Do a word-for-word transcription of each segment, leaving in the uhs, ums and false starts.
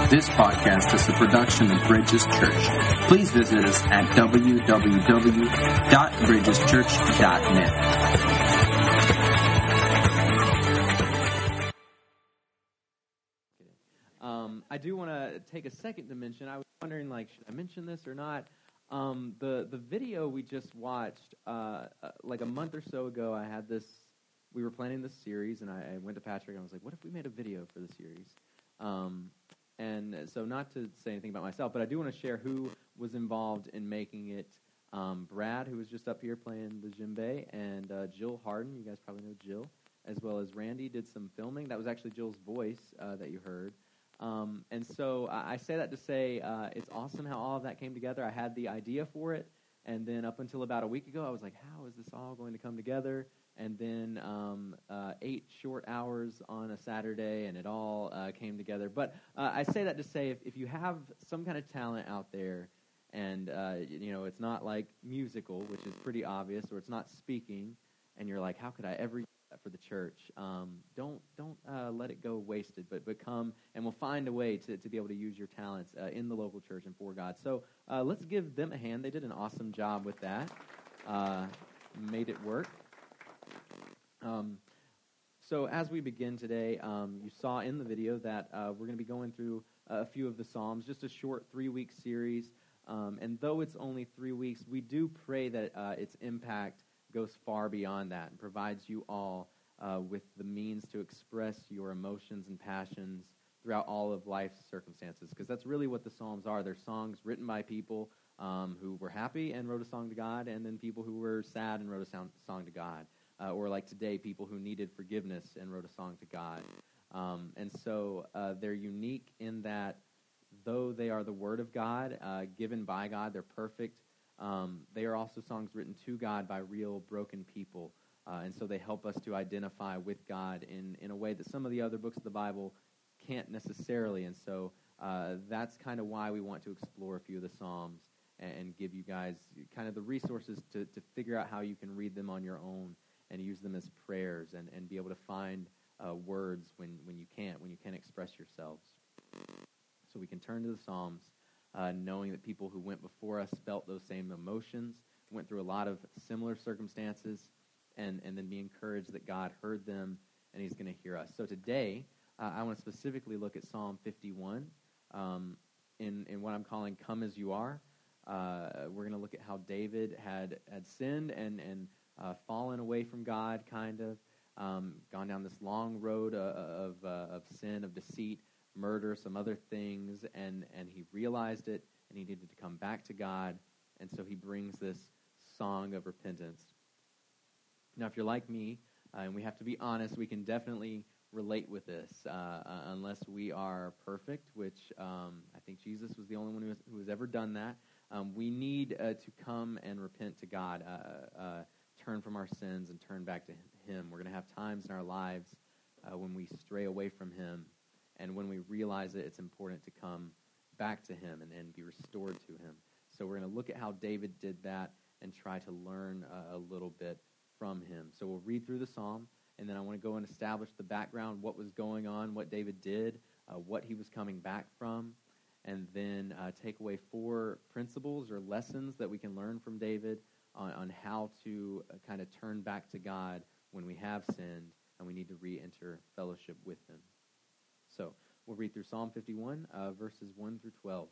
This podcast is a production of Bridges Church. Please visit us at w w w dot bridges church dot net. Um, I do want to take a second to mention, I was wondering, like, should I mention this or not? Um, the, the video we just watched, uh, uh, like a month or so ago, I had this, we were planning this series, and I, I went to Patrick, and I was like, what if we made a video for the series? Um, and so not to say anything about myself, but I do want to share who was involved in making it. Um, Brad, who was just up here playing the djembe, and uh, Jill Harden, you guys probably know Jill, as well as Randy did some filming. That was actually Jill's voice uh, that you heard. Um, and so I, I say that to say uh, it's awesome how all of that came together. I had the idea for it, and then up until about a week ago, I was like, how is this all going to come together? And then um, uh, eight short hours on a Saturday, and it all uh, came together. But uh, I say that to say if, if you have some kind of talent out there, and uh, you know it's not like musical, which is pretty obvious, or it's not speaking, and you're like, how could I ever for the church, um, don't don't uh, let it go wasted, but, but come and we'll find a way to, to be able to use your talents uh, in the local church and for God. So uh, let's give them a hand. They did an awesome job with that. Uh, made it work. Um, so as we begin today, um, you saw in the video that uh, we're going to be going through a few of the Psalms, just a short three-week series. Um, and though it's only three weeks, we do pray that uh, its impact goes far beyond that and provides you all uh, with the means to express your emotions and passions throughout all of life's circumstances, because that's really what the Psalms are. They're songs written by people um, who were happy and wrote a song to God, and then people who were sad and wrote a sound, song to God, uh, or like today, people who needed forgiveness and wrote a song to God. Um, and so uh, they're unique in that though they are the Word of God, uh, given by God, they're perfect. Um, they are also songs written to God by real broken people, uh, and so they help us to identify with God in, in a way that some of the other books of the Bible can't necessarily, and so uh, that's kind of why we want to explore a few of the Psalms and, and give you guys kind of the resources to, to figure out how you can read them on your own and use them as prayers and, and be able to find uh, words when, when you can't, when you can't express yourselves. So we can turn to the Psalms, Uh, knowing that people who went before us felt those same emotions, went through a lot of similar circumstances, and, and then be encouraged that God heard them and he's going to hear us. So today, uh, I want to specifically look at Psalm fifty-one um, in, in what I'm calling Come As You Are. Uh, we're going to look at how David had, had sinned and, and uh, fallen away from God, kind of, um, gone down this long road uh, of, uh, of sin, of deceit, murder, some other things, and, and he realized it, and he needed to come back to God, and so he brings this song of repentance. Now, if you're like me, uh, and we have to be honest, we can definitely relate with this, uh, uh, unless we are perfect, which um, I think Jesus was the only one who has, who has ever done that. Um, we need uh, to come and repent to God, uh, uh, turn from our sins, and turn back to him. We're going to have times in our lives uh, when we stray away from him, and when we realize it, it's important to come back to him and, and be restored to him. So we're going to look at how David did that and try to learn uh, a little bit from him. So we'll read through the psalm, and then I want to go and establish the background, what was going on, what David did, uh, what he was coming back from, and then uh, take away four principles or lessons that we can learn from David on, on how to uh, kind of turn back to God when we have sinned and we need to re-enter fellowship with him. So we'll read through Psalm fifty-one, uh, verses one through twelve.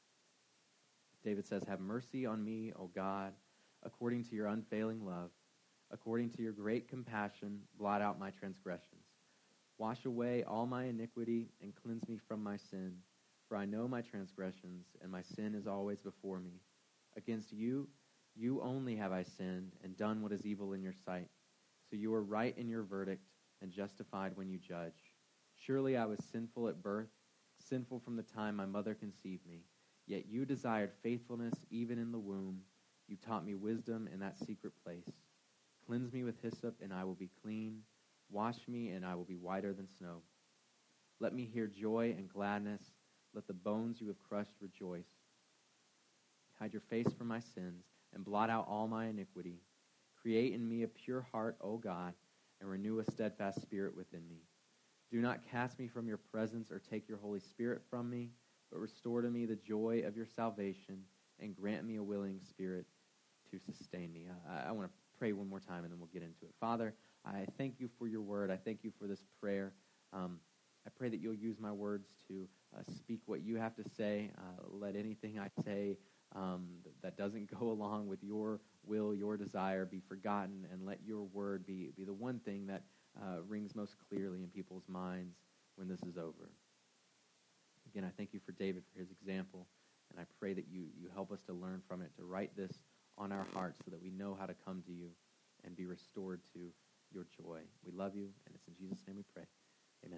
David says, "Have mercy on me, O God, according to your unfailing love. According to your great compassion, blot out my transgressions. Wash away all my iniquity and cleanse me from my sin. For I know my transgressions, and my sin is always before me. Against you, you only have I sinned and done what is evil in your sight. So you are right in your verdict and justified when you judge. Surely I was sinful at birth, sinful from the time my mother conceived me. Yet you desired faithfulness even in the womb. You taught me wisdom in that secret place. Cleanse me with hyssop, and I will be clean. Wash me, and I will be whiter than snow. Let me hear joy and gladness. Let the bones you have crushed rejoice. Hide your face from my sins, and blot out all my iniquity. Create in me a pure heart, O God, and renew a steadfast spirit within me. Do not cast me from your presence or take your Holy Spirit from me. but restore to me the joy of your salvation and grant me a willing spirit to sustain me. I, I want to pray one more time, and then we'll get into it. Father, I thank you for your word. I thank you for this prayer. Um, I pray that you'll use my words to uh, speak what you have to say. Uh, let anything I say um, that doesn't go along with your will, your desire, be forgotten, and let your word be, be the one thing that uh, rings most clearly in people's minds when this is over. Again, I thank you for David, for his example, and I pray that you, you help us to learn from it, to write this on our hearts so that we know how to come to you and be restored to your joy. We love you, and it's in Jesus' name we pray. Amen.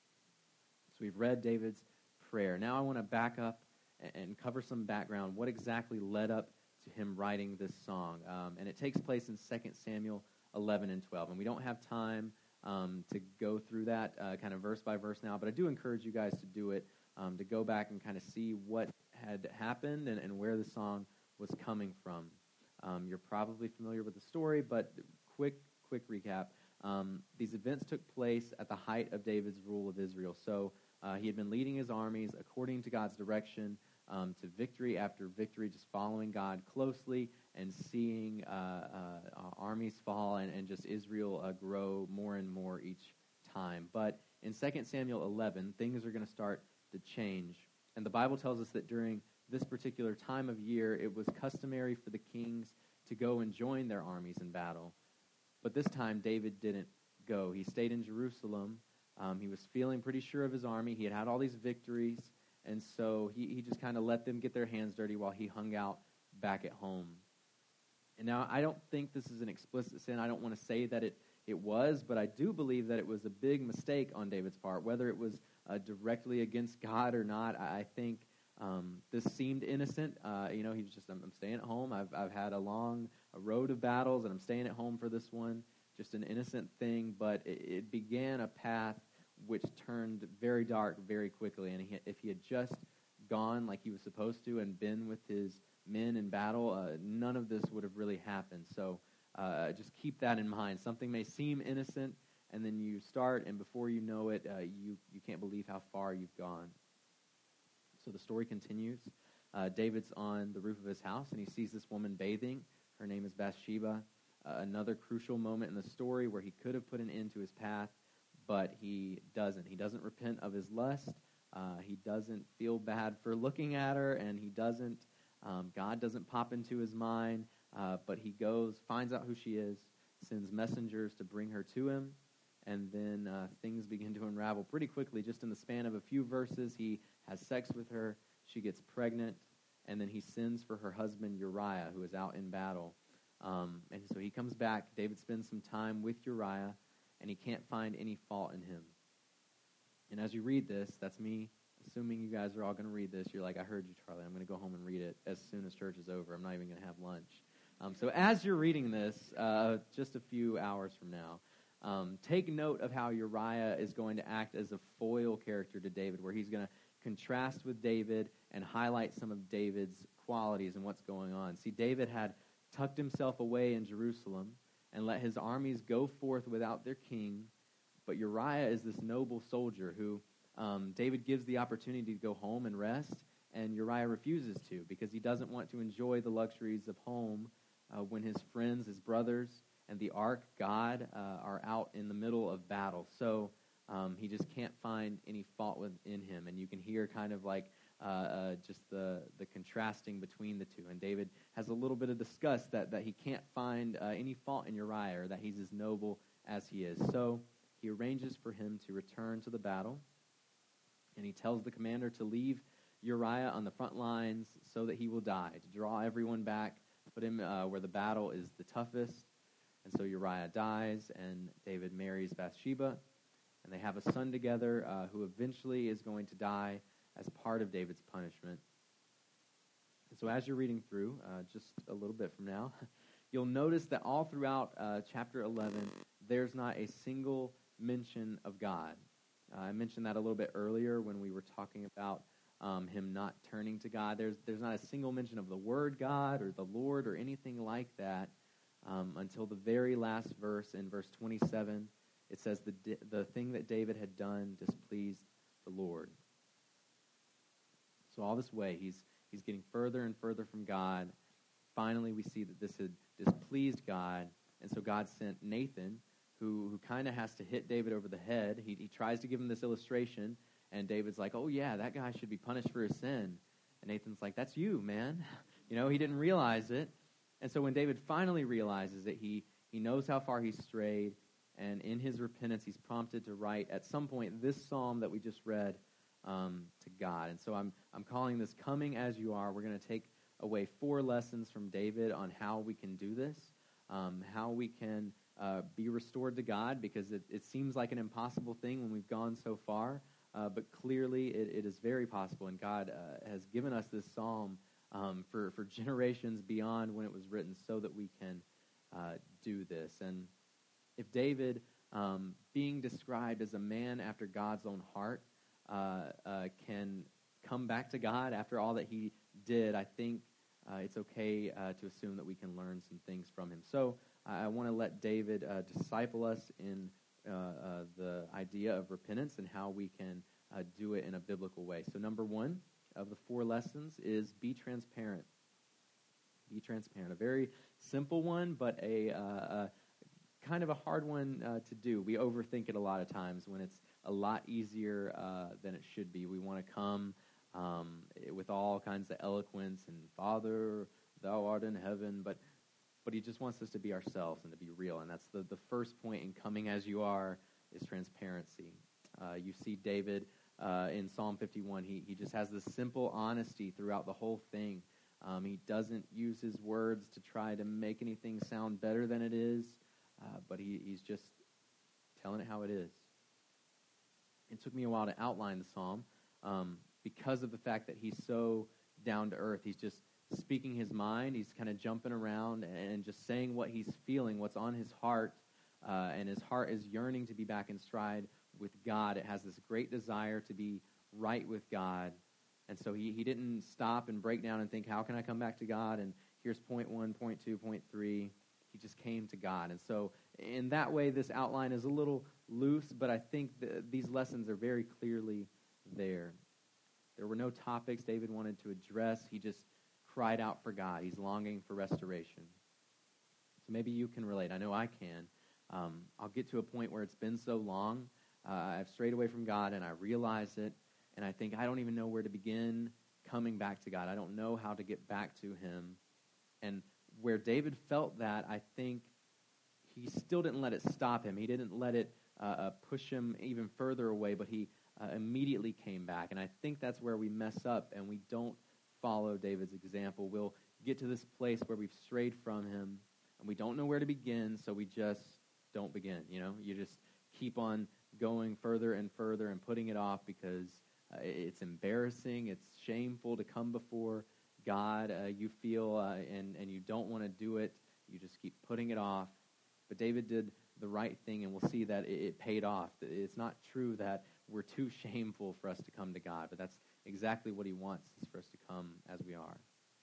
So we've read David's prayer. Now I want to back up and cover some background. What exactly led up to him writing this song? Um, and it takes place in Second Samuel eleven and twelve. And we don't have time um, to go through that uh, kind of verse by verse now, but I do encourage you guys to do it, um, to go back and kind of see what had happened and, and where the song was coming from. Um, you're probably familiar with the story, but quick, quick recap. Um, these events took place at the height of David's rule of Israel. So uh, he had been leading his armies according to God's direction um, to victory after victory, just following God closely and seeing uh, uh, armies fall and, and just Israel uh, grow more and more each time. But in Second Samuel eleven, things are going to start to change. And the Bible tells us that during this particular time of year, it was customary for the kings to go and join their armies in battle. But this time, David didn't go. He stayed in Jerusalem. Um, he was feeling pretty sure of his army. He had had all these victories, and so he, he just kind of let them get their hands dirty while he hung out back at home. And now, I don't think this is an explicit sin. I don't want to say that it, it was, but I do believe that it was a big mistake on David's part. Whether it was uh, directly against God or not, I, I think um, this seemed innocent. Uh, you know, he was just, I'm, I'm staying at home. I've, I've had a long a road of battles, and I'm staying at home for this one. Just an innocent thing, but it, it began a path which turned very dark very quickly. And he, if he had just gone like he was supposed to and been with his men in battle, uh, none of this would have really happened. So uh, just keep that in mind. Something may seem innocent, and then you start, and before you know it, uh, you, you can't believe how far you've gone. So the story continues. Uh, David's on the roof of his house, and he sees this woman bathing. Her name is Bathsheba. Uh, another crucial moment in the story where he could have put an end to his path, but he doesn't. He doesn't repent of his lust. Uh, he doesn't feel bad for looking at her, and he doesn't, um, God doesn't pop into his mind, uh, but he goes, finds out who she is, sends messengers to bring her to him, and then uh, things begin to unravel pretty quickly. Just in the span of a few verses, he has sex with her, she gets pregnant, and then he sends for her husband Uriah, who is out in battle. Um, and so he comes back. David spends some time with Uriah, and he can't find any fault in him. And as you read this, that's me assuming you guys are all going to read this. You're like, I heard you, Charlie. I'm going to go home and read it as soon as church is over. I'm not even going to have lunch. Um, so as you're reading this, uh, just a few hours from now, um, take note of how Uriah is going to act as a foil character to David, where he's going to contrast with David and highlight some of David's qualities and what's going on. See, David had tucked himself away in Jerusalem and let his armies go forth without their king, but Uriah is this noble soldier who um, David gives the opportunity to go home and rest, and Uriah refuses to because he doesn't want to enjoy the luxuries of home uh, when his friends, his brothers, and the ark, God, uh, are out in the middle of battle. So um, he just can't find any fault within him, and you can hear kind of like uh, uh, just the, the contrasting between the two. And David has a little bit of disgust that, that he can't find uh, any fault in Uriah, or that he's as noble as he is. So he arranges for him to return to the battle, and he tells the commander to leave Uriah on the front lines so that he will die, to draw everyone back, put him uh, where the battle is the toughest. And so Uriah dies, and David marries Bathsheba, and they have a son together uh, who eventually is going to die as part of David's punishment. And so as you're reading through, uh, just a little bit from now, you'll notice that all throughout uh, chapter eleven, there's not a single mention of God. Uh, I mentioned that a little bit earlier when we were talking about um, him not turning to God. There's there's not a single mention of the word God or the Lord or anything like that um, until the very last verse in verse twenty-seven. It says the the thing that David had done displeased the Lord. So all this way, he's he's getting further and further from God. Finally, we see that this had displeased God, and so God sent Nathan, who who kind of has to hit David over the head. He he tries to give him this illustration, and David's like, "Oh yeah, that guy should be punished for his sin." And Nathan's like, "That's you, man." You know, he didn't realize it. And so when David finally realizes it, he he knows how far he's strayed, and in his repentance, he's prompted to write at some point this psalm that we just read um, to God. And so I'm I'm calling this "Coming as You Are." We're going to take away four lessons from David on how we can do this, um, how we can uh, be restored to God, because it, it seems like an impossible thing when we've gone so far, uh, but clearly it, it is very possible, and God uh, has given us this psalm um, for, for generations beyond when it was written so that we can uh, do this. And if David, um, being described as a man after God's own heart, uh, uh, can come back to God after all that he did, I think Uh, it's okay uh, to assume that we can learn some things from him. So I, I want to let David uh, disciple us in uh, uh, the idea of repentance and how we can uh, do it in a biblical way. So number one of the four lessons is be transparent. Be transparent. A very simple one, but a, uh, a kind of a hard one uh, to do. We overthink it a lot of times when it's a lot easier uh, than it should be. We want to come Um, with all kinds of eloquence and Father, thou art in heaven, but but he just wants us to be ourselves and to be real, and that's the, the first point in coming as you are is transparency. Uh, you see David uh, in Psalm fifty-one, he, he just has this simple honesty throughout the whole thing. Um, he doesn't use his words to try to make anything sound better than it is, uh, but he, he's just telling it how it is. It took me a while to outline the psalm, um, because of the fact that he's so down to earth. He's just speaking his mind. He's kind of jumping around and just saying what he's feeling, what's on his heart, uh, and his heart is yearning to be back in stride with God. It has this great desire to be right with God, and so he, he didn't stop and break down and think, how can I come back to God? And here's point one, point two, point three. He just came to God. And so in that way, this outline is a little loose, but I think the, these lessons are very clearly there. There were no topics David wanted to address. He just cried out for God. He's longing for restoration. So maybe you can relate. I know I can. Um, I'll get to a point where it's been so long, uh, I've strayed away from God, and I realize it, and I think I don't even know where to begin coming back to God. I don't know how to get back to him. And where David felt that, I think he still didn't let it stop him. He didn't let it uh, uh, push him even further away, but he Uh, immediately came back. And I think that's where we mess up and we don't follow David's example. We'll get to this place where we've strayed from him and we don't know where to begin, so we just don't begin. You know, you just keep on going further and further and putting it off because uh, it's embarrassing, it's shameful to come before God. Uh, you feel uh, and, and you don't want to do it. You just keep putting it off. But David did the right thing, and we'll see that it, it paid off. It's not true that we're too shameful for us to come to God, but that's exactly what he wants, is for us to come as we are.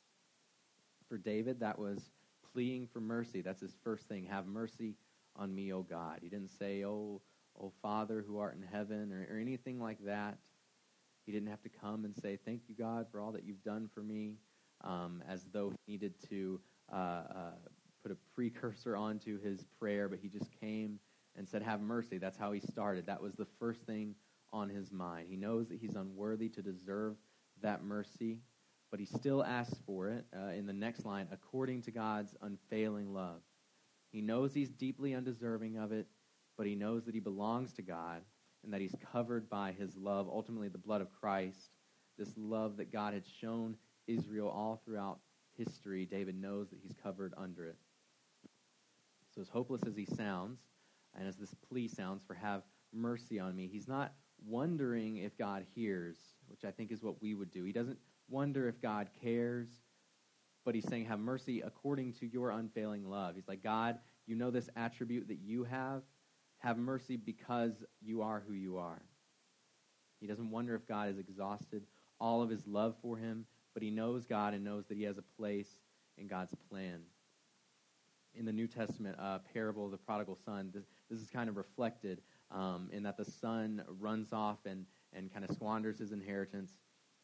For David, that was pleading for mercy. That's his first thing. Have mercy on me, O God. He didn't say, oh, oh Father who art in heaven, or, or anything like that. He didn't have to come and say, thank you, God, for all that you've done for me, um, as though he needed to uh, uh, put a precursor onto his prayer, but he just came and said, have mercy. That's how he started. That was the first thing on his mind. He knows that he's unworthy to deserve that mercy, but he still asks for it uh, in the next line, according to God's unfailing love. He knows he's deeply undeserving of it, but he knows that he belongs to God and that he's covered by his love, ultimately the blood of Christ, this love that God had shown Israel all throughout history. David knows that he's covered under it. So as hopeless as he sounds, and as this plea sounds for have mercy on me, he's not wondering if God hears, which I think is what we would do. He doesn't wonder if God cares, but he's saying have mercy according to your unfailing love. He's like, God, you know this attribute that you have. Have mercy because you are who you are. He doesn't wonder if God has exhausted all of his love for him, but he knows God and knows that he has a place in God's plan. In the New Testament uh, parable of the prodigal son, this, this is kind of reflected um, in that the son runs off and, and kind of squanders his inheritance,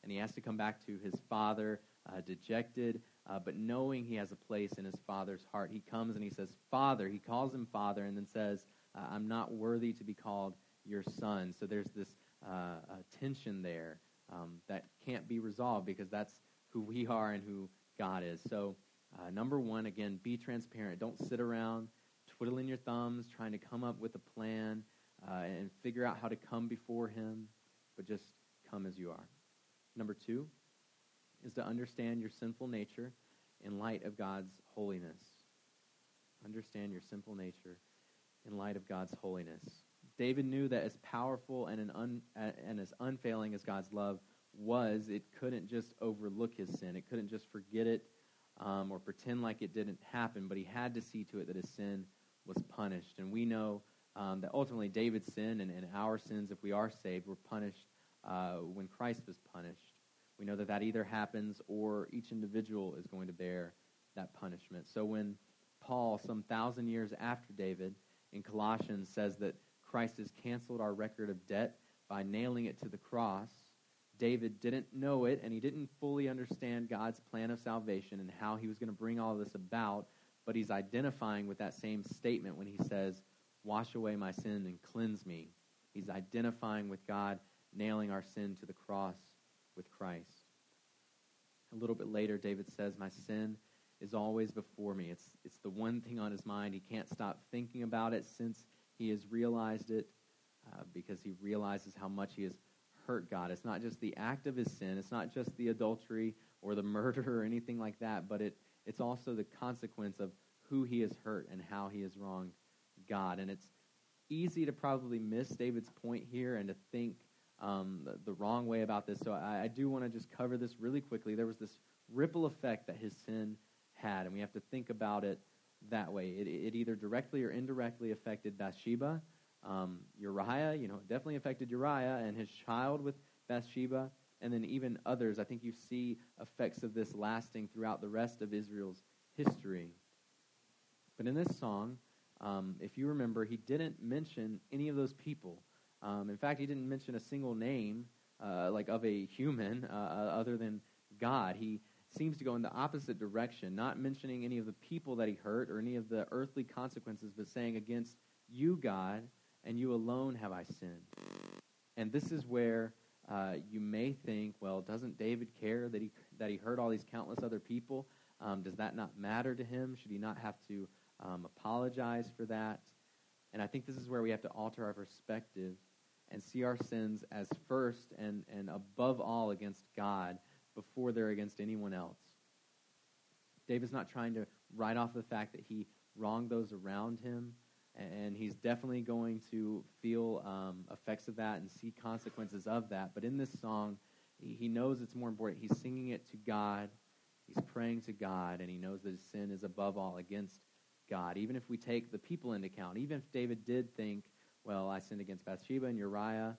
and he has to come back to his father uh, dejected, uh, but knowing he has a place in his father's heart. He comes and he says, Father. He calls him Father and then says, uh, I'm not worthy to be called your son. So there's this uh, uh, tension there um, that can't be resolved because that's who we are and who God is. So uh, number one, again, be transparent. Don't sit around twiddling your thumbs, trying to come up with a plan uh, and figure out how to come before him, but just come as you are. Number two is to understand your sinful nature in light of God's holiness. Understand your sinful nature in light of God's holiness. David knew that as powerful and, an un, and as unfailing as God's love was, it couldn't just overlook his sin. It couldn't just forget it um, or pretend like it didn't happen, but he had to see to it that his sin was punished. And we know um, that ultimately David's sin and, and our sins, if we are saved, were punished uh, when Christ was punished. We know that that either happens or each individual is going to bear that punishment. So when Paul, some thousand years after David, in Colossians says that Christ has canceled our record of debt by nailing it to the cross, David didn't know it, and he didn't fully understand God's plan of salvation and how he was going to bring all this about, but he's identifying with that same statement when he says, wash away my sin and cleanse me. He's identifying with God nailing our sin to the cross with Christ. A little bit later, David says, my sin is always before me. It's, it's the one thing on his mind. He can't stop thinking about it since he has realized it uh, because he realizes how much he has hurt God. It's not just the act of his sin. It's not just the adultery or the murder or anything like that, but it it's also the consequence of who he has hurt and how he has wronged God. And it's easy to probably miss David's point here and to think um, the, the wrong way about this. So I, I do want to just cover this really quickly. There was this ripple effect that his sin had, and we have to think about it that way. It, it either directly or indirectly affected Bathsheba, um, Uriah, you know, it definitely affected Uriah and his child with Bathsheba, and then even others. I think you see effects of this lasting throughout the rest of Israel's history. But in this song, um, if you remember, he didn't mention any of those people. Um, in fact, he didn't mention a single name, uh, like of a human, uh, other than God. He seems to go in the opposite direction, not mentioning any of the people that he hurt or any of the earthly consequences, but saying, against you, God, and you alone have I sinned. And this is where uh, you may think, well, doesn't David care that he that he hurt all these countless other people? Um, does that not matter to him? Should he not have to um, apologize for that? And I think this is where we have to alter our perspective and see our sins as first and, and above all against God before they're against anyone else. David's not trying to write off the fact that he wronged those around him, and he's definitely going to feel um, effects of that and see consequences of that. But in this song, he knows it's more important. He's singing it to God. He's praying to God, and he knows that his sin is above all against God. Even if we take the people into account, even if David did think, well, I sinned against Bathsheba and Uriah,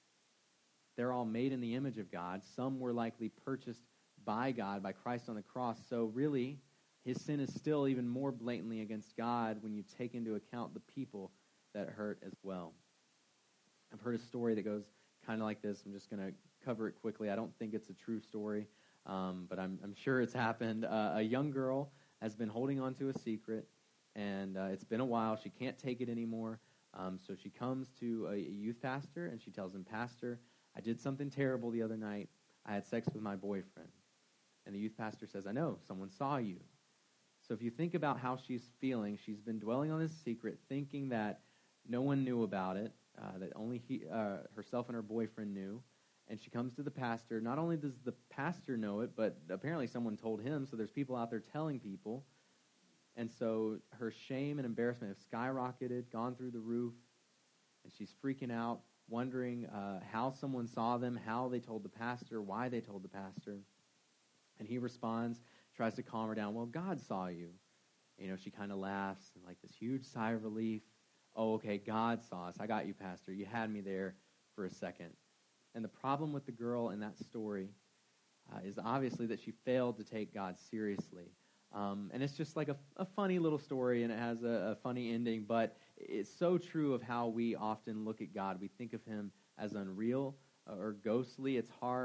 they're all made in the image of God. Some were likely purchased by God, by Christ on the cross. So really, his sin is still even more blatantly against God when you take into account the people that hurt as well. I've heard a story that goes kind of like this. I'm just going to cover it quickly. I don't think it's a true story, um, but I'm, I'm sure it's happened. Uh, a young girl has been holding on to a secret, and uh, it's been a while. She can't take it anymore. Um, so she comes to a, a youth pastor, and she tells him, Pastor, I did something terrible the other night. I had sex with my boyfriend. And the youth pastor says, I know, someone saw you. So if you think about how she's feeling, she's been dwelling on this secret, thinking that no one knew about it, uh, that only he, uh, herself and her boyfriend knew. And she comes to the pastor. Not only does the pastor know it, but apparently someone told him, so there's people out there telling people. And so her shame and embarrassment have skyrocketed, gone through the roof, and she's freaking out, wondering uh, how someone saw them, how they told the pastor, why they told the pastor. And he responds, tries to calm her down. Well, God saw you. You know, she kind of laughs and like this huge sigh of relief. Oh, okay, God saw us. I got you, Pastor. You had me there for a second. And the problem with the girl in that story uh, is obviously that she failed to take God seriously. Um, and it's just like a, a funny little story, and it has a, a funny ending, but it's so true of how we often look at God. We think of him as unreal or ghostly. It's hard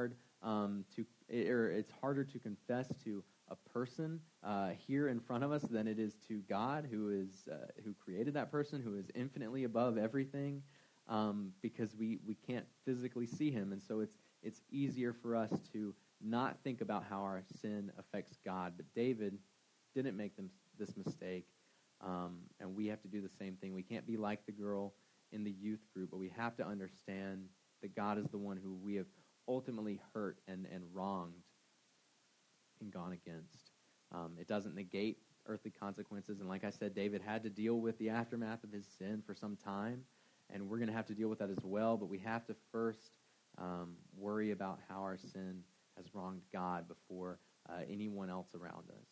um, to, or it's harder to confess to a person uh, here in front of us than it is to God, who is uh, who created that person, who is infinitely above everything, um, because we, we can't physically see him, and so it's it's easier for us to not think about how our sin affects God. But David didn't make them, this mistake, um, and we have to do the same thing. We can't be like the girl in the youth group, but we have to understand that God is the one who we have ultimately hurt and, and wronged and gone against. Um, it doesn't negate earthly consequences, and like I said, David had to deal with the aftermath of his sin for some time, and we're going to have to deal with that as well, but we have to first um, worry about how our sin has wronged God before uh, anyone else around us.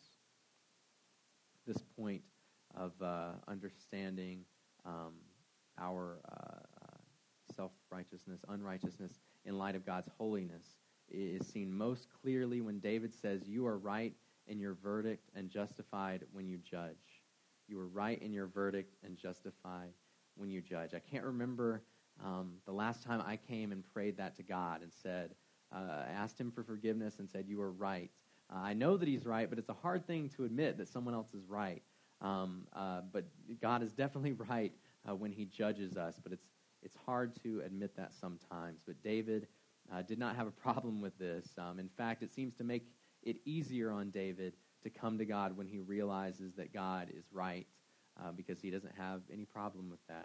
This point of uh, understanding um, our uh, uh, self-righteousness, unrighteousness in light of God's holiness is seen most clearly when David says, "You are right in your verdict and justified when you judge." You are right in your verdict and justified when you judge. I can't remember um, the last time I came and prayed that to God and said, uh, asked him for forgiveness and said, "You are right." Uh, I know that he's right, but it's a hard thing to admit that someone else is right. Um, uh, but God is definitely right uh, when he judges us, but it's it's hard to admit that sometimes. But David uh, did not have a problem with this. Um, in fact, it seems to make it easier on David to come to God when he realizes that God is right, uh, because he doesn't have any problem with that.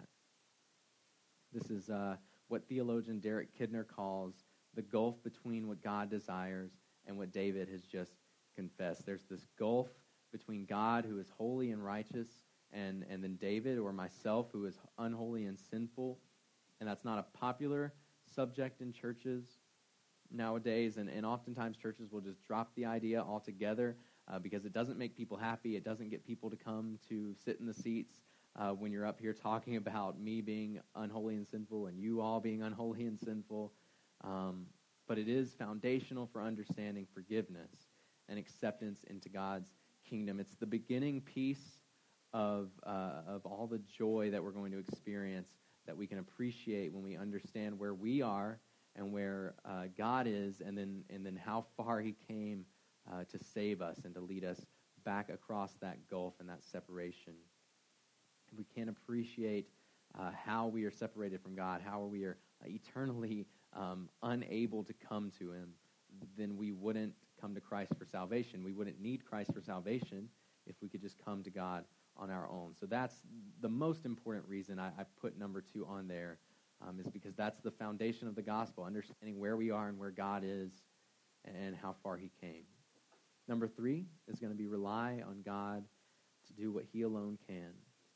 This is uh, what theologian Derek Kidner calls the gulf between what God desires and what David has just confessed. There's this gulf between God, who is holy and righteous, and, and then David, or myself, who is unholy and sinful. And that's not a popular subject in churches nowadays, and, and oftentimes churches will just drop the idea altogether uh, because it doesn't make people happy. It doesn't get people to come to sit in the seats uh, when you're up here talking about me being unholy and sinful and you all being unholy and sinful. Um, but it is foundational for understanding forgiveness and acceptance into God's kingdom. It's the beginning piece of uh, of all the joy that we're going to experience, that we can appreciate when we understand where we are and where uh, God is, and then and then how far he came uh, to save us and to lead us back across that gulf and that separation. If we can't appreciate uh, how we are separated from God, how we are eternally um, unable to come to him, then we wouldn't come to Christ for salvation. We wouldn't need Christ for salvation if we could just come to God on our own. So that's the most important reason I, I put number two on there, um, is because that's the foundation of the gospel, understanding where we are and where God is and how far he came. Number three is going to be rely on God to do what he alone can,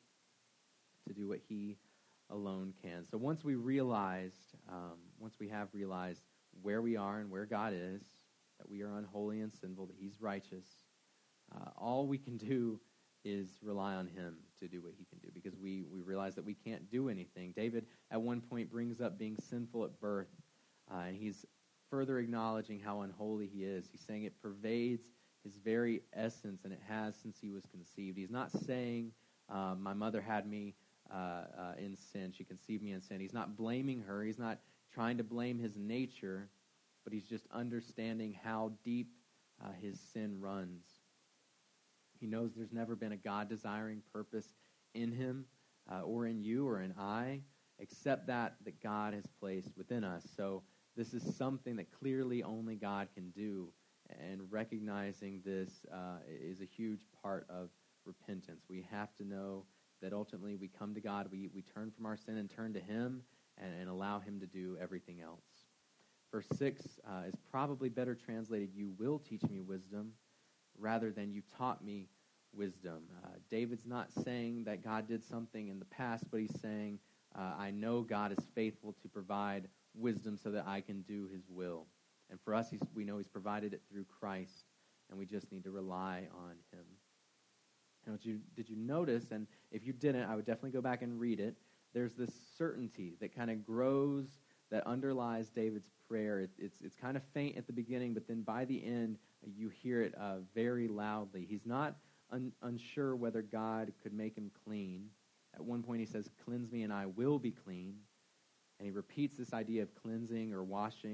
to do what he alone can. So once we realized, um, once we have realized where we are and where God is, that we are unholy and sinful, that he's righteous, uh, all we can do is rely on him to do what he can do, because we, we realize that we can't do anything. David, at one point, brings up being sinful at birth, uh, and he's further acknowledging how unholy he is. He's saying it pervades his very essence, and it has since he was conceived. He's not saying, uh, my mother had me uh, uh, in sin. She conceived me in sin. He's not blaming her. He's not trying to blame his nature, but he's just understanding how deep uh, his sin runs. He knows there's never been a God-desiring purpose in him uh, or in you or in I, except that that God has placed within us. So this is something that clearly only God can do, and recognizing this uh, is a huge part of repentance. We have to know that ultimately we come to God, we, we turn from our sin and turn to him, and, and allow him to do everything else. Verse six uh, is probably better translated, "You will teach me wisdom," rather than "you taught me wisdom." Uh, David's not saying that God did something in the past, but he's saying, uh, I know God is faithful to provide wisdom so that I can do his will. And for us, he's, we know he's provided it through Christ, and we just need to rely on him. Now, did you, did you notice, and if you didn't, I would definitely go back and read it, there's this certainty that kind of grows, that underlies David's prayer. It, it's, it's kind of faint at the beginning, but then by the end, you hear it uh, very loudly. He's not un- unsure whether God could make him clean. At one point he says, "Cleanse me and I will be clean." And he repeats this idea of cleansing or washing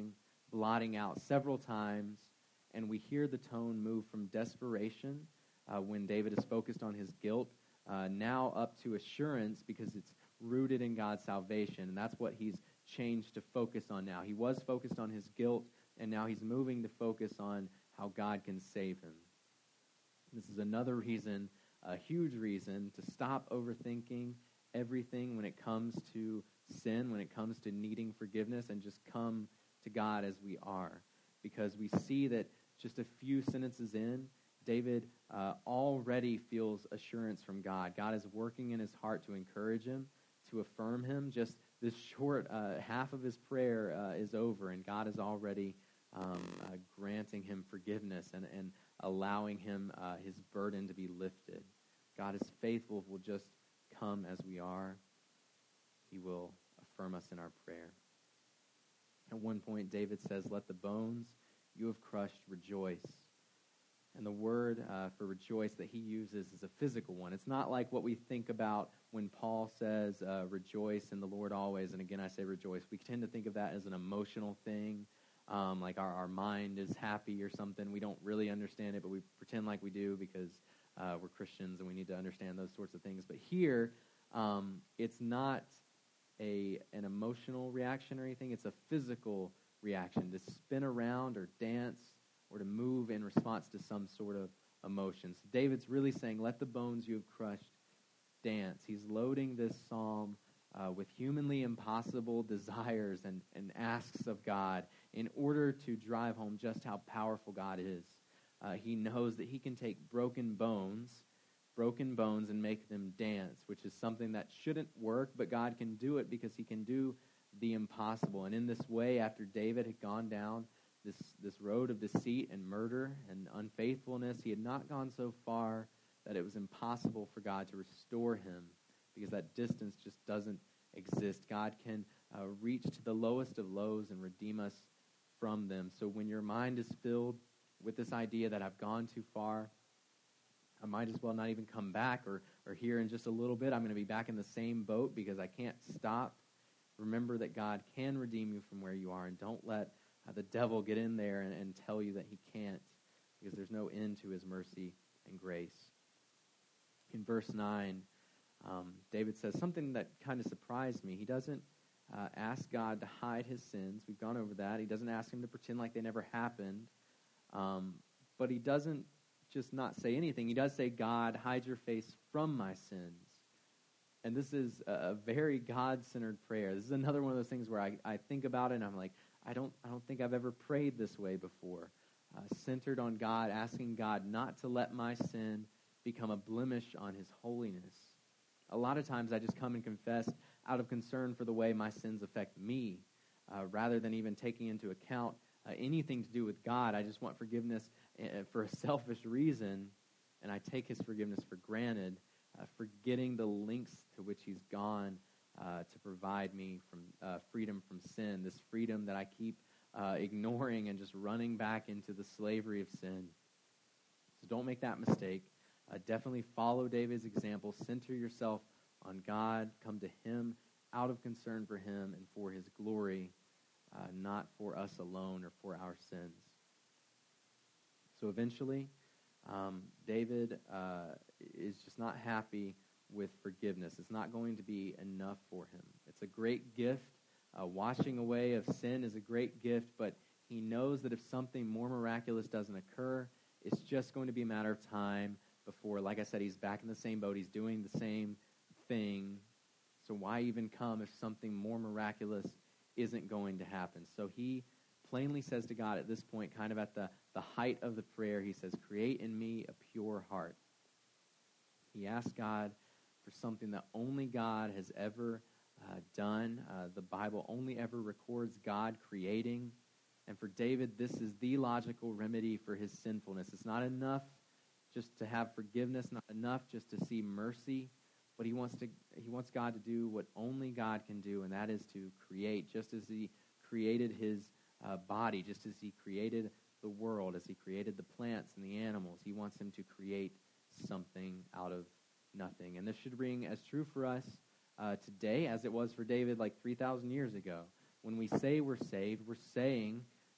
blotting out several times, and we hear the tone move from desperation uh, when David is focused on his guilt, uh, now up to assurance because it's rooted in God's salvation, and that's what he's changed to focus on now. He was focused on his guilt, and now he's moving to focus on how God can save him. This is another reason, a huge reason, to stop overthinking everything when it comes to sin, when it comes to needing forgiveness, and just come to God as we are. Because we see that just a few sentences in, David uh, already feels assurance from God. God is working in his heart to encourage him, to affirm him. Just this short uh, half of his prayer uh, is over, and God is already um, uh, granting him forgiveness and, and allowing him uh, his burden to be lifted. God is faithful, will just come as we are. He will affirm us in our prayer. At one point, David says, "Let the bones you have crushed rejoice." And the word uh, for rejoice that he uses is a physical one. It's not like what we think about when Paul says, uh, rejoice in the Lord always. And again, I say rejoice. We tend to think of that as an emotional thing, um, like our, our mind is happy or something. We don't really understand it, but we pretend like we do because uh, we're Christians and we need to understand those sorts of things. But here, um, it's not a an emotional reaction or anything. It's a physical reaction, to spin around or dance or to move in response to some sort of emotion. So David's really saying, let the bones you have crushed dance. He's loading this psalm uh, with humanly impossible desires and, and asks of God in order to drive home just how powerful God is. Uh, he knows that he can take broken bones, broken bones and make them dance, which is something that shouldn't work, but God can do it because he can do the impossible. And in this way, after David had gone down this, this road of deceit and murder and unfaithfulness, he had not gone so far that it was impossible for God to restore him, because that distance just doesn't exist. God can uh, reach to the lowest of lows and redeem us from them. So when your mind is filled with this idea that I've gone too far, I might as well not even come back, or, or here in just a little bit, I'm going to be back in the same boat because I can't stop. Remember that God can redeem you from where you are, and don't let uh, the devil get in there and, and tell you that he can't, because there's no end to his mercy and grace. In verse nine, um, David says something that kind of surprised me. He doesn't uh, ask God to hide his sins. We've gone over that. He doesn't ask him to pretend like they never happened. Um, but he doesn't just not say anything. He does say, God, hide your face from my sins. And this is a very God-centered prayer. This is another one of those things where I, I think about it and I'm like, I don't I don't think I've ever prayed this way before. Uh, centered on God, asking God not to let my sin become a blemish on his holiness. A lot of times I just come and confess out of concern for the way my sins affect me, uh, rather than even taking into account uh, anything to do with God. I just want forgiveness uh, for a selfish reason, and I take his forgiveness for granted, uh, forgetting the lengths to which he's gone uh, to provide me from uh, freedom from sin, this freedom that I keep uh, ignoring and just running back into the slavery of sin. So don't make that mistake. Uh, definitely follow David's example. Center yourself on God. Come to him out of concern for him and for his glory, uh, not for us alone or for our sins. So eventually, um, David uh, is just not happy with forgiveness. It's not going to be enough for him. It's a great gift. Uh, washing away of sin is a great gift, but he knows that if something more miraculous doesn't occur, it's just going to be a matter of time before, like I said, he's back in the same boat. He's doing the same thing. So why even come if something more miraculous isn't going to happen? So he plainly says to God at this point, kind of at the, the height of the prayer, he says, create in me a pure heart. He asks God for something that only God has ever uh, done. Uh, the Bible only ever records God creating. And for David, this is the logical remedy for his sinfulness. It's not enough just to have forgiveness, not enough just to see mercy, but he wants to he wants God to do what only God can do, and that is to create, just as he created his uh, body, just as he created the world, as he created the plants and the animals. He wants him to create something out of nothing. And this should ring as true for us uh, today as it was for David like three thousand years ago. When we say we're saved, we're saying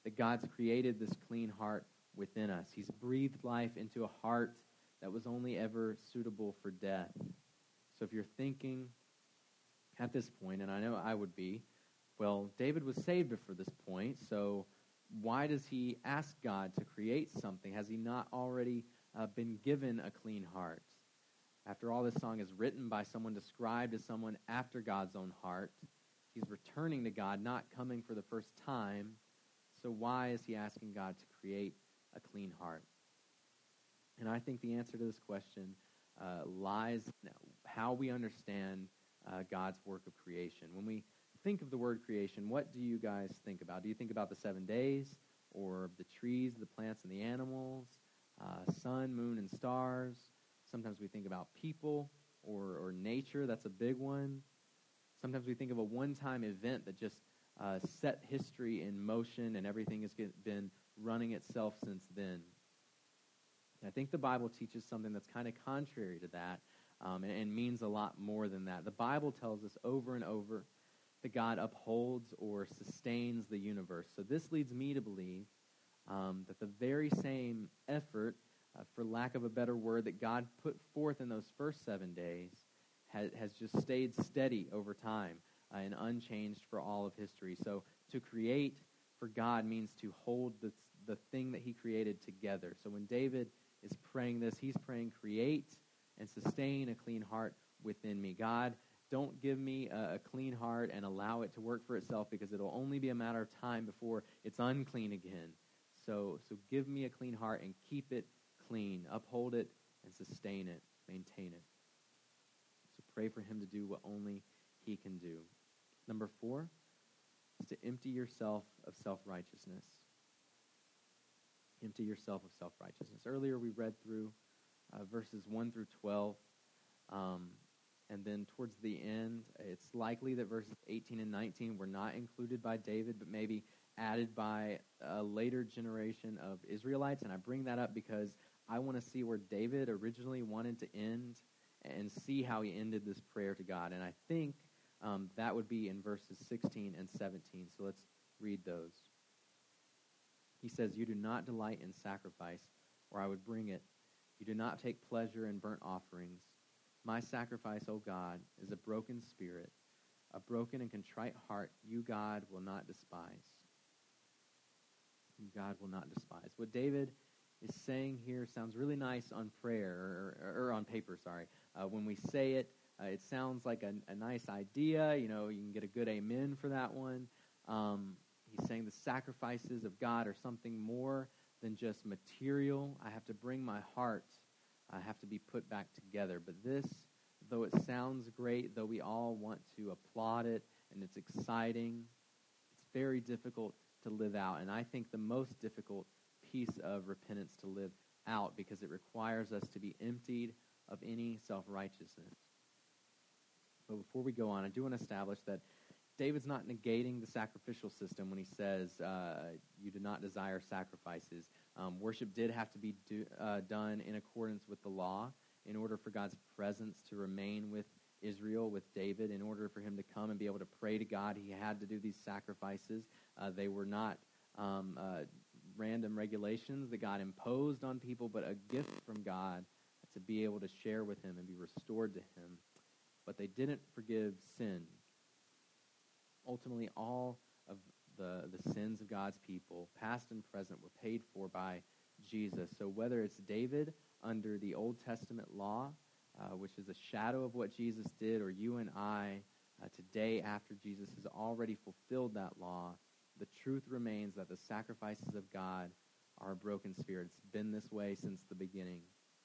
that God's created this clean heart within us. He's breathed life into a heart that was only ever suitable for death. So if you're thinking at this point, and I know I would be, well, David was saved before this point, so why does he ask God to create something? Has he not already uh, been given a clean heart? After all, this song is written by someone described as someone after God's own heart. He's returning to God, not coming for the first time. So why is he asking God to create a clean heart? And I think the answer to this question uh, lies in how we understand uh, God's work of creation. When we think of the word creation, what do you guys think about? Do you think about the seven days, or the trees, the plants, and the animals, uh, sun, moon, and stars? Sometimes we think about people or, or nature. That's a big one. Sometimes we think of a one-time event that just uh, set history in motion, and everything has get, been running itself since then. And I think the Bible teaches something that's kind of contrary to that, um, and, and means a lot more than that. The Bible tells us over and over that God upholds or sustains the universe. So this leads me to believe um, that the very same effort, uh, for lack of a better word, that God put forth in those first seven days has, has just stayed steady over time uh, and unchanged for all of history. So to create for God means to hold the, the thing that he created together. So when David is praying this, he's praying, create and sustain a clean heart within me. God, don't give me a, a clean heart and allow it to work for itself, because it'll only be a matter of time before it's unclean again. So, so give me a clean heart and keep it clean. Uphold it and sustain it. Maintain it. So pray for him to do what only he can do. Number four is to empty yourself of self-righteousness. Empty yourself of self-righteousness. Earlier we read through uh, verses one through twelve. Um, and then towards the end, it's likely that verses eighteen and nineteen were not included by David, but maybe added by a later generation of Israelites. And I bring that up because I want to see where David originally wanted to end and see how he ended this prayer to God. And I think um, that would be in verses sixteen and seventeen. So let's read those. He says, "You do not delight in sacrifice, or I would bring it. You do not take pleasure in burnt offerings. My sacrifice, O God, is a broken spirit. A broken and contrite heart you, God, will not despise." You, God, will not despise. What David is saying here sounds really nice on prayer, or, or on paper, sorry. Uh, when we say it, uh, it sounds like a, a nice idea. You know, you can get a good amen for that one. Um, he's saying the sacrifices of God are something more than just material. I have to bring my heart. I have to be put back together. But this, though it sounds great, though we all want to applaud it, and it's exciting, it's very difficult to live out. And I think the most difficult piece of repentance to live out, because it requires us to be emptied of any self-righteousness. But before we go on, I do want to establish that David's not negating the sacrificial system when he says, uh, you do not desire sacrifices. Um, worship did have to be do, uh, done in accordance with the law in order for God's presence to remain with Israel, with David. In order for him to come and be able to pray to God, he had to do these sacrifices. Uh, they were not um, uh, random regulations that God imposed on people, but a gift from God to be able to share with him and be restored to him. But they didn't forgive sin. Ultimately, all of the, the sins of God's people, past and present, were paid for by Jesus. So whether it's David under the Old Testament law, uh, which is a shadow of what Jesus did, or you and I uh, today after Jesus has already fulfilled that law, the truth remains that the sacrifices of God are a broken spirit. It's been this way since the beginning.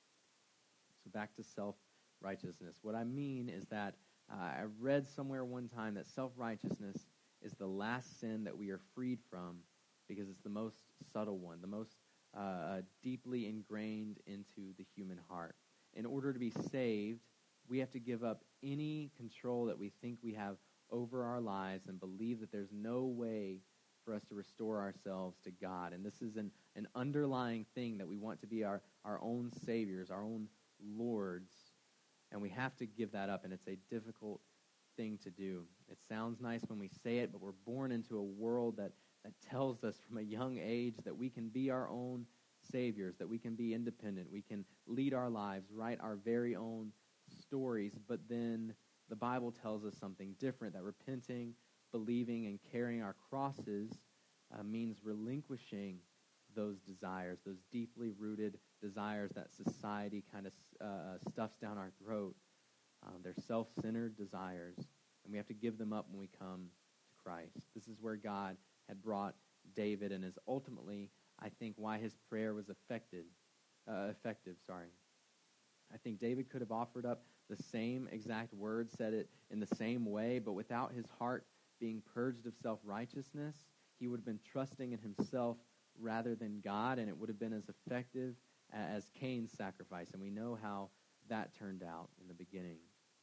So back to self-righteousness. What I mean is that Uh, I read somewhere one time that self-righteousness is the last sin that we are freed from, because it's the most subtle one, the most uh, deeply ingrained into the human heart. In order to be saved, we have to give up any control that we think we have over our lives and believe that there's no way for us to restore ourselves to God. And this is an, an underlying thing, that we want to be our, our own saviors, our own lords. And we have to give that up, and it's a difficult thing to do. It sounds nice when we say it, but we're born into a world that that tells us from a young age that we can be our own saviors, that we can be independent, we can lead our lives, write our very own stories, but then the Bible tells us something different, that repenting, believing, and carrying our crosses uh, means relinquishing those desires, those deeply rooted desires that society kind of uh, stuffs down our throat. Um, they're self-centered desires, and we have to give them up when we come to Christ. This is where God had brought David, and is ultimately, I think, why his prayer was effective. Uh, effective, sorry. I think David could have offered up the same exact words, said it in the same way, but without his heart being purged of self-righteousness, he would have been trusting in himself rather than God, and it would have been as effective as Cain's sacrifice, and we know how that turned out in the beginning.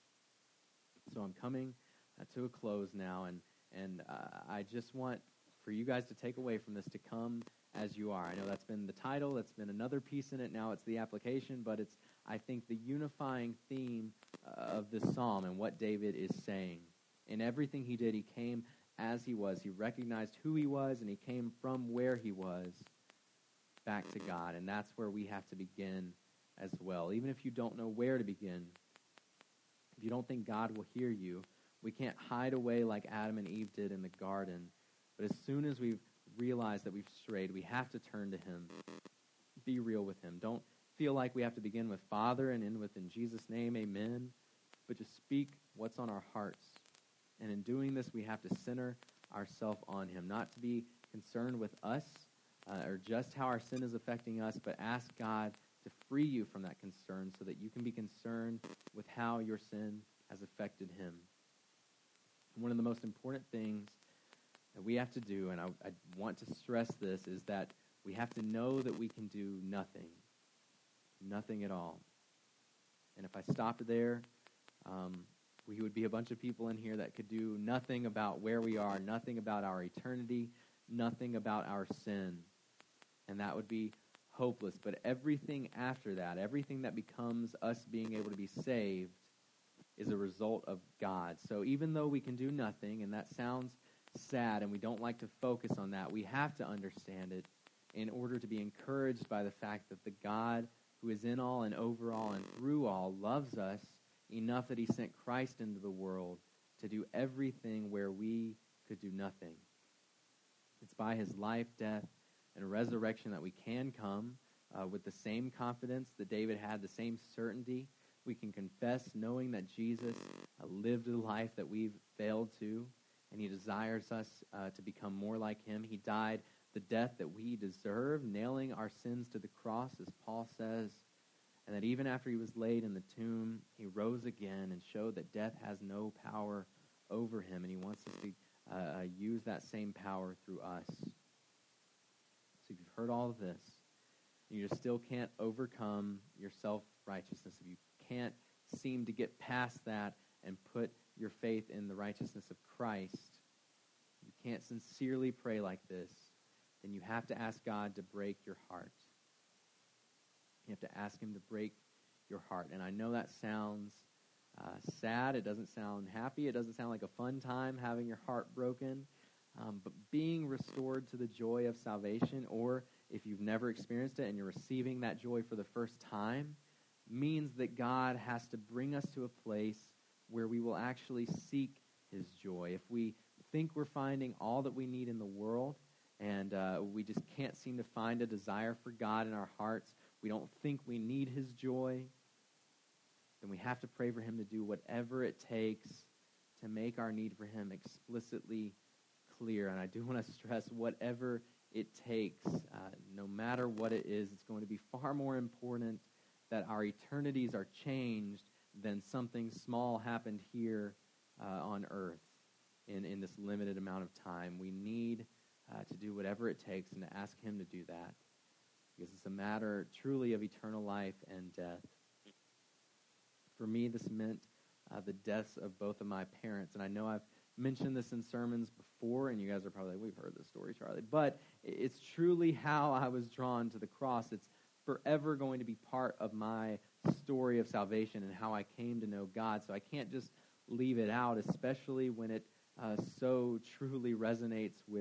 So I'm coming uh, to a close now, and, and uh, I just want for you guys to take away from this to come as you are. I know that's been the title, that's been another piece in it, now it's the application, but it's, I think, the unifying theme uh, of this psalm and what David is saying. In everything he did, he came as he was. He recognized who he was, and he came from where he was back to God, and that's where we have to begin as well. Even if you don't know where to begin, if you don't think God will hear you, we can't hide away like Adam and Eve did in the garden. But as soon as we've realized that we've strayed, we have to turn to him. Be real with him. Don't feel like we have to begin with Father and end with in Jesus' name, amen. But just speak what's on our hearts. And in doing this, we have to center ourselves on him, not to be concerned with us uh, or just how our sin is affecting us, but ask God to free you from that concern so that you can be concerned with how your sin has affected him. One of the most important things that we have to do, and I, I want to stress this, is that we have to know that we can do nothing. Nothing at all. And if I stopped there, um, we would be a bunch of people in here that could do nothing about where we are, nothing about our eternity, nothing about our sin. And that would be hopeless. But everything after that, everything that becomes us being able to be saved, is a result of God. So even though we can do nothing, and that sounds sad, and we don't like to focus on that, we have to understand it in order to be encouraged by the fact that the God who is in all and over all and through all loves us enough that he sent Christ into the world to do everything where we could do nothing. It's by his life, death, and resurrection that we can come uh, with the same confidence that David had, the same certainty. We can confess knowing that Jesus uh, lived a life that we've failed to, and he desires us uh, to become more like him. He died the death that we deserve, nailing our sins to the cross, as Paul says, and that even after he was laid in the tomb, he rose again and showed that death has no power over him, and he wants us to uh, use that same power through us. So if you've heard all of this, and you still can't overcome your self-righteousness, if you can't seem to get past that and put your faith in the righteousness of Christ, you can't sincerely pray like this, then you have to ask God to break your heart. You have to ask him to break your heart. And I know that sounds uh, sad. It doesn't sound happy. It doesn't sound like a fun time having your heart broken. Um, but being restored to the joy of salvation, or if you've never experienced it and you're receiving that joy for the first time, means that God has to bring us to a place where we will actually seek his joy. If we think we're finding all that we need in the world, and uh, we just can't seem to find a desire for God in our hearts, we don't think we need his joy, then we have to pray for him to do whatever it takes to make our need for him explicitly clear. And I do want to stress, whatever it takes, uh, no matter what it is, it's going to be far more important that our eternities are changed than something small happened here uh, on earth in, in this limited amount of time. We need uh, to do whatever it takes and to ask him to do that, because it's a matter truly of eternal life and death. For me, this meant uh, the deaths of both of my parents. And I know I've mentioned this in sermons before, and you guys are probably like, we've heard this story, Charlie. But it's truly how I was drawn to the cross. It's forever going to be part of my story of salvation and how I came to know God. So I can't just leave it out, especially when it uh, so truly resonates with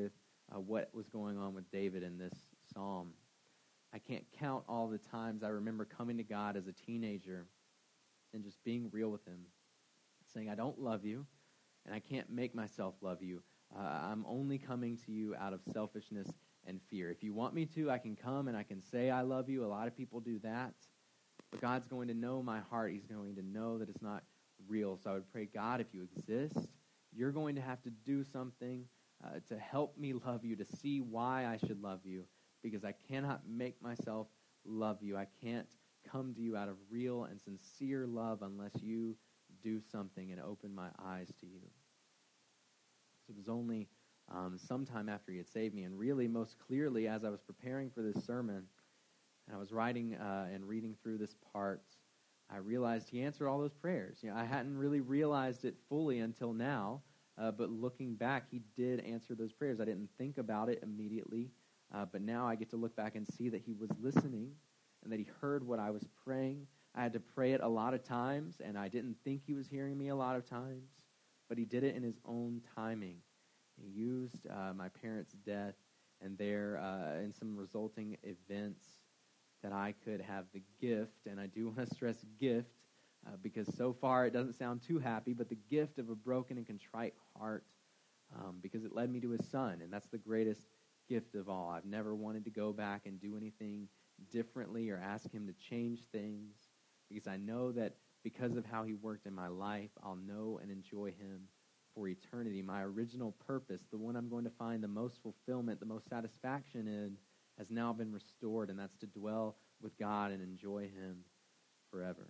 uh, what was going on with David in this psalm. I can't count all the times I remember coming to God as a teenager and just being real with him, saying, I don't love you, and I can't make myself love you. Uh, I'm only coming to you out of selfishness and fear. If you want me to, I can come and I can say I love you. A lot of people do that. But God's going to know my heart. He's going to know that it's not real. So I would pray, God, if you exist, you're going to have to do something uh, to help me love you, to see why I should love you, because I cannot make myself love you. I can't come to you out of real and sincere love unless you do something and open my eyes to you. So it was only um, sometime after he had saved me, and really most clearly as I was preparing for this sermon, and I was writing uh, and reading through this part, I realized he answered all those prayers. You know, I hadn't really realized it fully until now, uh, but looking back, he did answer those prayers. I didn't think about it immediately, uh, but now I get to look back and see that he was listening and that he heard what I was praying. I had to pray it a lot of times, and I didn't think he was hearing me a lot of times, but he did it in his own timing. He used uh, my parents' death and their uh, and some resulting events that I could have the gift, and I do want to stress gift, uh, because so far it doesn't sound too happy, but the gift of a broken and contrite heart, um, because it led me to his son, and that's the greatest gift of all. I've never wanted to go back and do anything differently or ask him to change things, because I know that because of how he worked in my life, I'll know and enjoy him for eternity. My original purpose, the one I'm going to find the most fulfillment, the most satisfaction in, has now been restored, and that's to dwell with God and enjoy him forever.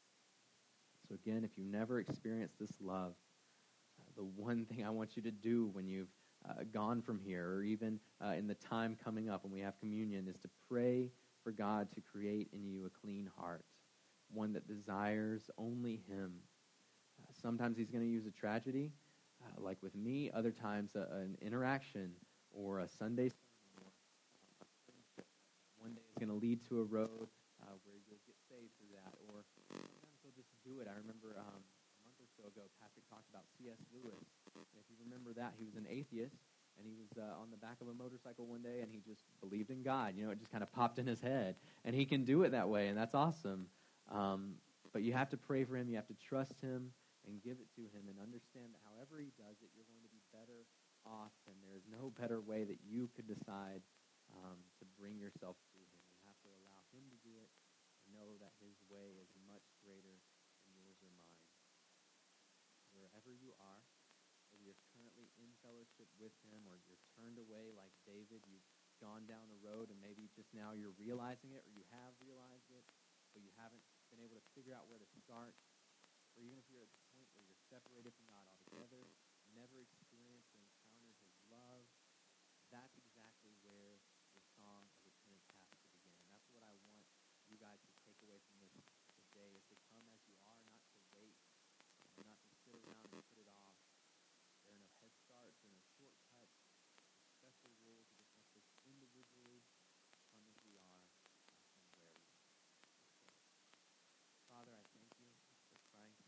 So again, if you've never experienced this love, uh, the one thing I want you to do when you've uh, gone from here, or even uh, in the time coming up when we have communion, is to pray for God to create in you a clean heart, one that desires only him. Uh, sometimes he's going to use a tragedy, uh, like with me. Other times uh, an interaction or a Sunday sermon. One day is going to lead to a road uh, where you'll get saved through that, or sometimes he'll just do it. I remember um, a month or so ago, Patrick talked about C S Lewis. And if you remember that, he was an atheist, and he was uh, on the back of a motorcycle one day, and he just believed in God. You know, it just kind of popped in his head, and he can do it that way, and that's awesome. Um, but you have to pray for him. You have to trust him and give it to him, and understand that however he does it, you're going to be better off, and there's no better way that you could decide Um, to bring yourself to him. You have to allow him to do it and know that his way is much greater than yours or mine. Wherever you are, whether you're currently in fellowship with him or you're turned away like David, you've gone down the road and maybe just now you're realizing it, or you have realized it, but you haven't been able to figure out where to start, or even if you're at the point where you're separated from God altogether, never experienced or encountered his love, that's exactly where the song of repentance has to begin. And that's what I want you guys to take away from this today, is to come as you are, not to wait, uh, not to sit around and put it off. There are no head starts, there are no shortcuts, no special rules. He just wants us individually come as we are uh, and where we are. Father, I thank you for Christ.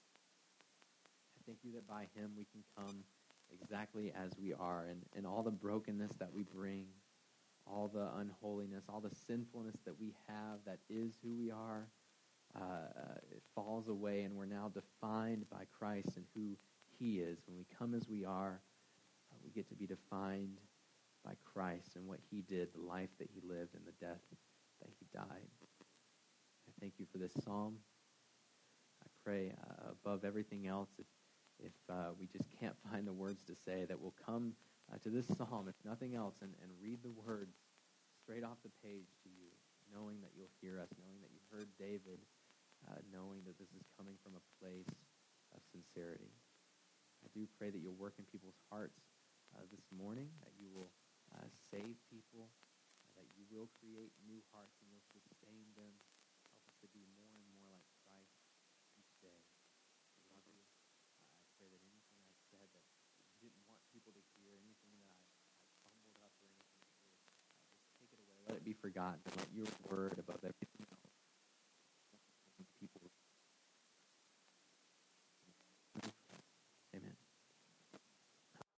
I thank you that by him we can come exactly as we are, and, and all the brokenness that we bring, all the unholiness, all the sinfulness that we have that is who we are, uh, it falls away, and we're now defined by Christ and who he is. When we come as we are, uh, we get to be defined by Christ and what he did, the life that he lived, and the death that he died. I thank you for this psalm. I pray uh, above everything else, if if uh, we just can't find the words to say, that we'll come uh, to this psalm, if nothing else, and, and read the words straight off the page to you, knowing that you'll hear us, knowing that you heard David, uh, knowing that this is coming from a place of sincerity. I do pray that you'll work in people's hearts uh, this morning, that you will uh, save people, uh, that you will create new hearts and you'll sustain them. Help us to be more and more like Christ each day. I love you. Uh, I pray that anything I said that you didn't want people to hear, anything that I, I fumbled up or anything, that you'll uh, just take it away. Let it be forgotten. Let your word above everything